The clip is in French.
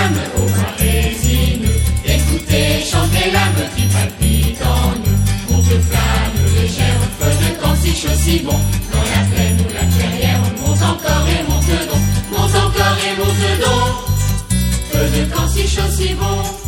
l'âme au point résineux. Écoutez, chantez l'âme qui palpite en nous. Monte flamme légère, feu de camp si chaud si bon. Dans la plaine ou la clairière, monte encore et monte donc. Monte encore et monte donc. Feu de camp si chaud si bon.